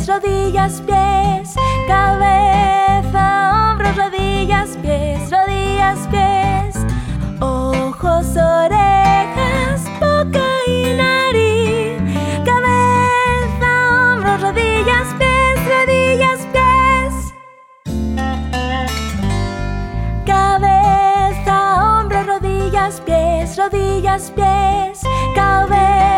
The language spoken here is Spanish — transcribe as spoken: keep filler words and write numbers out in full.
pies, rodillas, pies. Cabeza, hombros, rodillas, pies, rodillas, pies. Ojos, orejas, boca y nariz. Cabeza, hombros, rodillas, pies, rodillas, pies. Cabeza, hombros, rodillas, pies, rodillas, pies. Cabeza